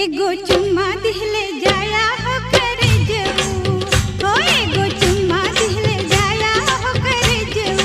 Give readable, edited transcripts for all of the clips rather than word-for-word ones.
एगो चुम्मा दिहले जाया हो करे जाऊ हो एगो चुम्मा दिहले जाया हो करे जाऊ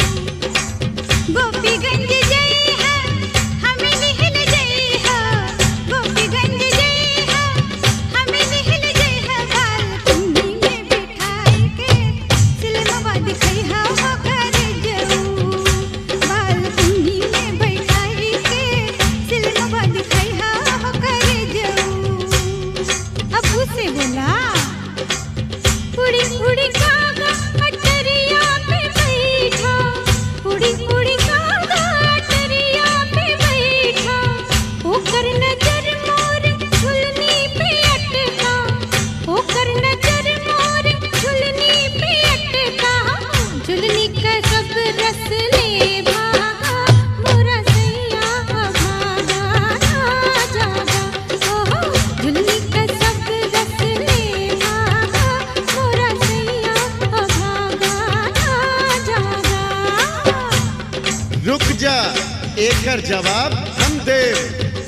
गोपीगंज जई है हमें निहल जई है गोपीगंज जई है हमें निहल जई है बालकनी में बिठाई के सिलमवा दिखई हा हो करे जाऊ बालकनी में बैठाई के सिलमवा दिखई हा हो करे जाऊ अबू से बोला उड़ी उड़ी कागा अटरिया पे बैठा उड़ी उड़ी कागा अटरिया पे बैठा ओकर नजर मोर झुलनी पे अटका ओकर नजर मोर झुलनी पे अटका झुलनी का सब रस ले भागा मोरा सैया भागा ना जागा ओहो झुलनी का सब रस ले भागा मोरा सैया भागा ना जागा रुक जा एकर जवाब हम देव।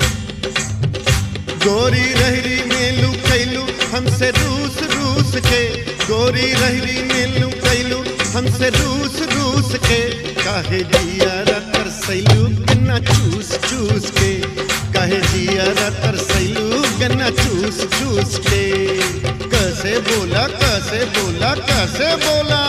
गोरी रहरी में लुकैलू हमसे रूस रूस के गोरी रहरी में लुकैलू हमसे रूस रूस के काहे जिया तरसैलू गन्ना चूस चूस के काहे जिया तरसैलू गन्ना चूस चूस के कैसे बोला कैसे बोला कैसे बोला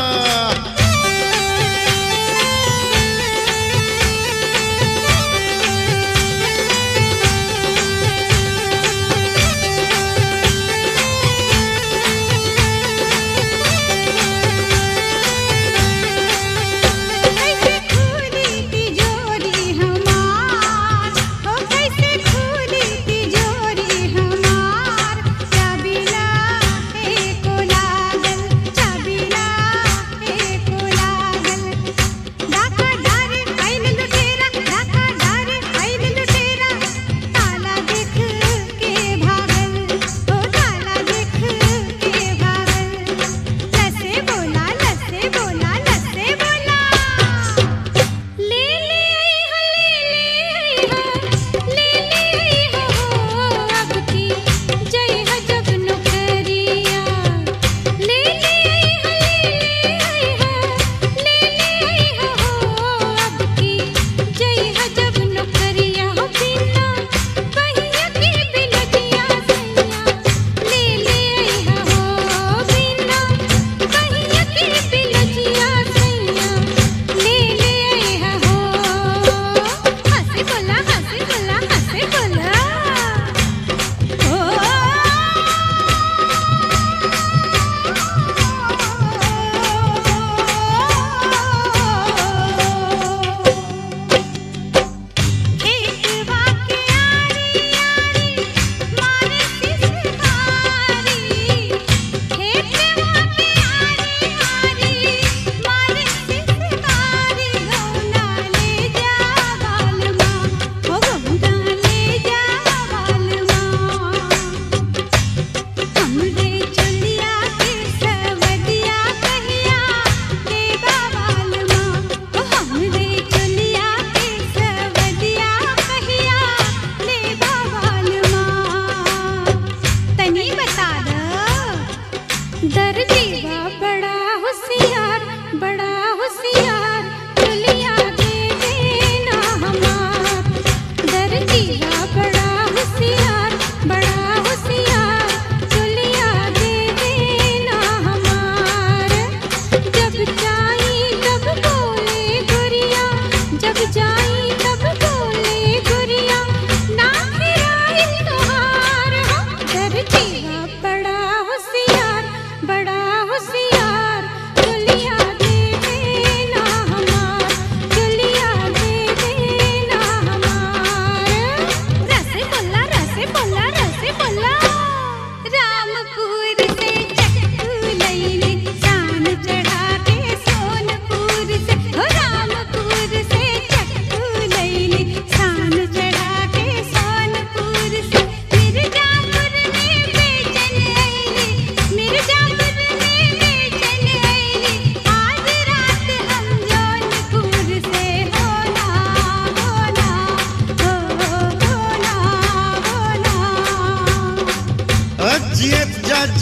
कैसे खुली तिजोरी हमार ओ कैसे खुली तिजोरी हमार चाबी ना एको लागल चाबी ना एको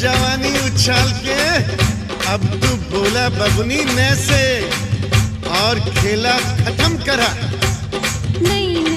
जवानी उछाल के अब तू बोला बबुनी ने से और खेला खत्म करा। नहीं